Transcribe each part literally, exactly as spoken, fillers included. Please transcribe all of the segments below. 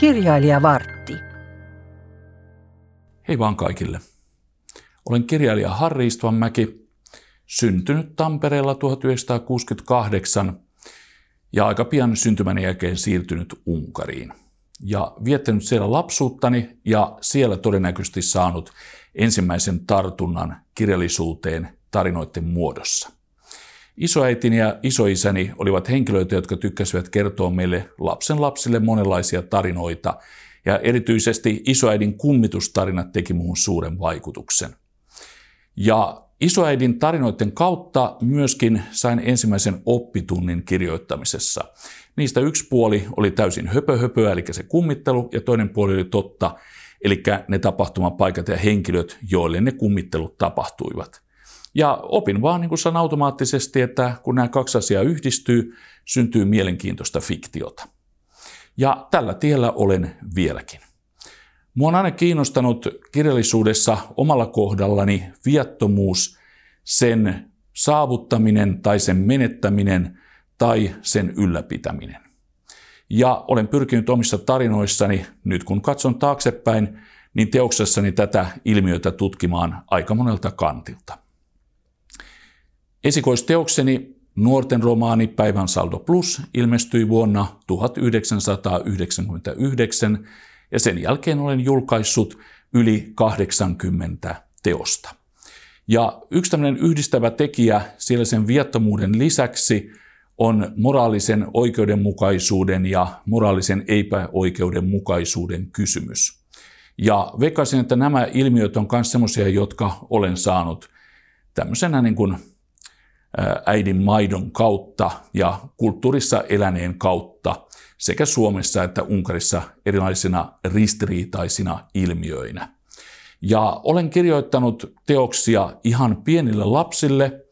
Kirjailijavartti. Hei vaan kaikille. Olen kirjailija Harri Istvanmäki, syntynyt Tampereella tuhatyhdeksänsataakuusikymmentäkahdeksan ja aika pian syntymäni jälkeen siirtynyt Unkariin. Ja viettänyt siellä lapsuuttani ja siellä todennäköisesti saanut ensimmäisen tartunnan kirjallisuuteen tarinoiden muodossa. Isoäitini ja isoisäni olivat henkilöitä, jotka tykkäsivät kertoa meille lapsen lapsille monenlaisia tarinoita, ja erityisesti isoäidin kummitustarinat teki muuhun suuren vaikutuksen. Ja isoäidin tarinoiden kautta myöskin sain ensimmäisen oppitunnin kirjoittamisessa. Niistä yksi puoli oli täysin höpöhöpöä, eli se kummittelu, ja toinen puoli oli totta, eli ne tapahtumapaikat ja henkilöt, joille ne kummittelut tapahtuivat. Ja opin vaan niin kuin sanon automaattisesti, että kun nämä kaksi asiaa yhdistyy, syntyy mielenkiintoista fiktiota. Ja tällä tiellä olen vieläkin. Mua on aina kiinnostanut kirjallisuudessa omalla kohdallani viattomuus, sen saavuttaminen tai sen menettäminen tai sen ylläpitäminen. Ja olen pyrkinyt omissa tarinoissani, nyt kun katson taaksepäin, niin teoksessani tätä ilmiötä tutkimaan aika monelta kantilta. Esikoisteokseni nuorten romaani Päivän saldo plus ilmestyi vuonna tuhatyhdeksänsataayhdeksänkymmentäyhdeksän ja sen jälkeen olen julkaissut yli kahdeksankymmentä teosta. Ja yksi tämmöinen yhdistävä tekijä siellä sen viattomuuden lisäksi on moraalisen oikeudenmukaisuuden ja moraalisen epäoikeudenmukaisuuden kysymys. Ja veikkaisin, että nämä ilmiöt on myös semmoisia, jotka olen saanut tämmöisenä niin kuin äidin maidon kautta ja kulttuurissa eläneen kautta sekä Suomessa että Unkarissa erilaisina ristiriitaisina ilmiöinä. Ja olen kirjoittanut teoksia ihan pienille lapsille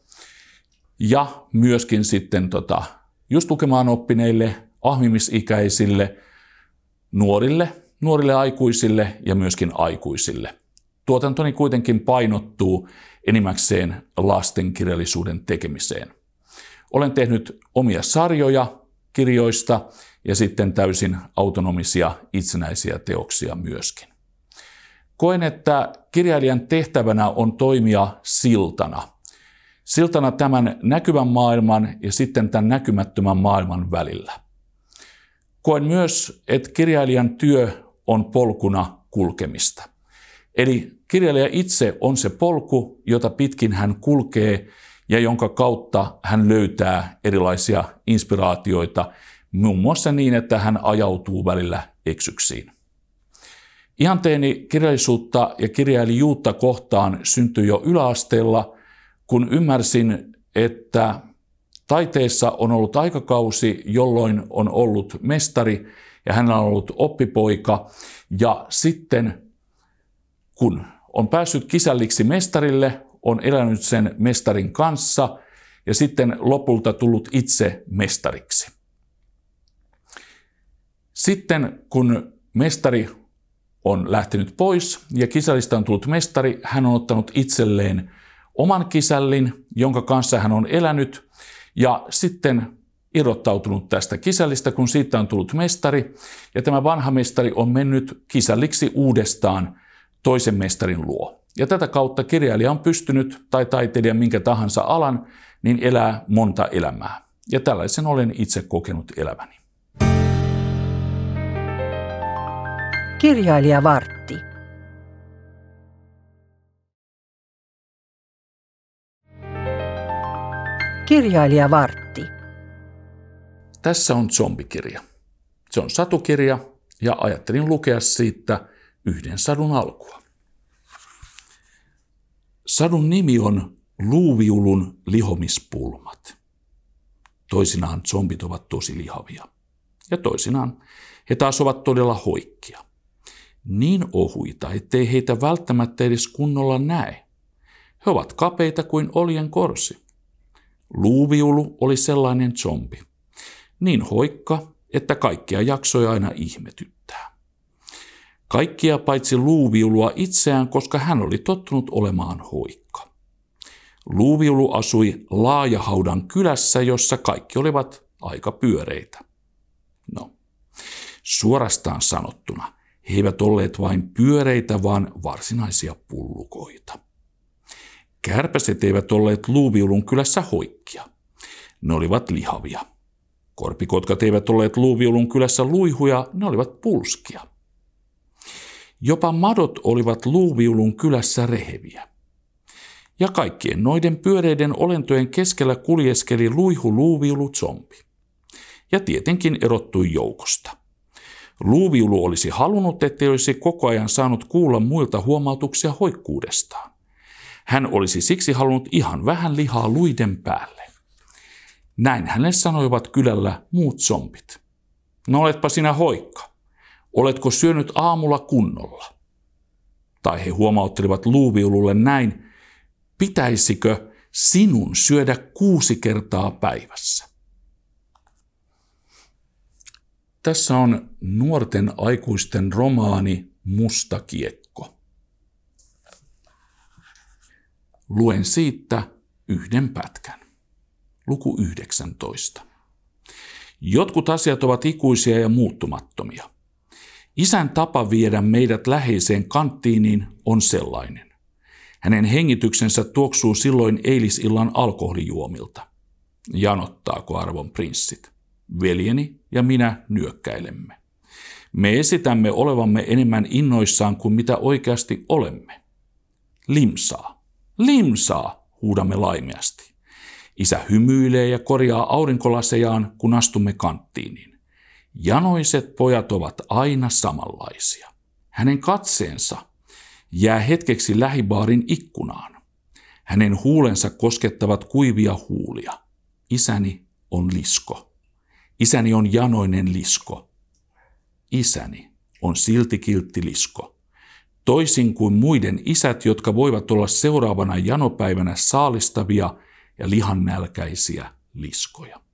ja myöskin sitten tota, just lukemaan oppineille, ahmimisikäisille, nuorille, nuorille aikuisille ja myöskin aikuisille. Tuotantoni kuitenkin painottuu enimmäkseen lastenkirjallisuuden tekemiseen. Olen tehnyt omia sarjoja kirjoista ja sitten täysin autonomisia itsenäisiä teoksia myöskin. Koen, että kirjailijan tehtävänä on toimia siltana. Siltana tämän näkyvän maailman ja sitten tämän näkymättömän maailman välillä. Koen myös, että kirjailijan työ on polkuna kulkemista. Eli kirjailija itse on se polku, jota pitkin hän kulkee ja jonka kautta hän löytää erilaisia inspiraatioita, muun muassa niin, että hän ajautuu välillä eksyksiin. Ihanteeni kirjallisuutta ja kirjailijuutta kohtaan syntyi jo yläasteella, kun ymmärsin, että taiteessa on ollut aikakausi, jolloin on ollut mestari ja hänellä on ollut oppipoika, ja sitten kun on päässyt kisälliksi mestarille, on elänyt sen mestarin kanssa ja sitten lopulta tullut itse mestariksi. Sitten kun mestari on lähtenyt pois ja kisällistä on tullut mestari, hän on ottanut itselleen oman kisällin, jonka kanssa hän on elänyt ja sitten irrottautunut tästä kisällistä, kun siitä on tullut mestari ja tämä vanha mestari on mennyt kisälliksi uudestaan toisen mestarin luo. Ja tätä kautta kirjailija on pystynyt, tai taiteilija minkä tahansa alan, niin elää monta elämää. Ja tällaisen olen itse kokenut eläväni. Kirjailijavartti. Kirjailijavartti. Tässä on zombikirja. Se on satukirja ja ajattelin lukea siitä yhden sadun alkua. Sadun nimi on Luuviulun lihomispulmat. Toisinaan zombit ovat tosi lihavia. Ja toisinaan he taas ovat todella hoikkia. Niin ohuita, ettei heitä välttämättä edes kunnolla näe. He ovat kapeita kuin oljen korsi. Luuviulu oli sellainen zombi. Niin hoikka, että kaikkia jaksoi aina ihmetyttää. Kaikkia paitsi Luuviulua itseään, koska hän oli tottunut olemaan hoikka. Luuviulu asui Laajahaudan kylässä, jossa kaikki olivat aika pyöreitä. No, Suorastaan sanottuna he eivät olleet vain pyöreitä, vaan varsinaisia pullukoita. Kärpäset eivät olleet Luuviulun kylässä hoikkia. Ne olivat lihavia. Korpikotkat eivät olleet Luuviulun kylässä luihuja, ne olivat pulskia. Jopa madot olivat Luuviulun kylässä reheviä. Ja kaikkien noiden pyöreiden olentojen keskellä kuljeskeli luihu Luuviulu zombi. Ja tietenkin erottui joukosta. Luuviulu olisi halunnut, ettei olisi koko ajan saanut kuulla muilta huomautuksia hoikkuudestaan. Hän olisi siksi halunnut ihan vähän lihaa luiden päälle. Näin hänelle sanoivat kylällä muut zombit. No oletpa sinä hoikka. Oletko syönyt aamulla kunnolla? Tai he huomauttelivat Luuviululle näin, pitäisikö sinun syödä kuusi kertaa päivässä? Tässä on nuorten aikuisten romaani Musta kiekko. Luen siitä yhden pätkän. Luku yhdeksäntoista. Jotkut asiat ovat ikuisia ja muuttumattomia. Isän tapa viedä meidät läheiseen kanttiiniin on sellainen. Hänen hengityksensä tuoksuu silloin eilisillan alkoholijuomilta. Janottaako arvon prinssit? Veljeni ja minä nyökkäilemme. Me esitämme olevamme enemmän innoissaan kuin mitä oikeasti olemme. Limsaa, limsaa, huudamme laimeasti. Isä hymyilee ja korjaa aurinkolasejaan, kun astumme kanttiiniin. Janoiset pojat ovat aina samanlaisia. Hänen katseensa jää hetkeksi lähibaarin ikkunaan. Hänen huulensa koskettavat kuivia huulia. Isäni on lisko. Isäni on janoinen lisko. Isäni on siltikiltti lisko. Toisin kuin muiden isät, jotka voivat olla seuraavana janopäivänä saalistavia ja lihannälkäisiä liskoja.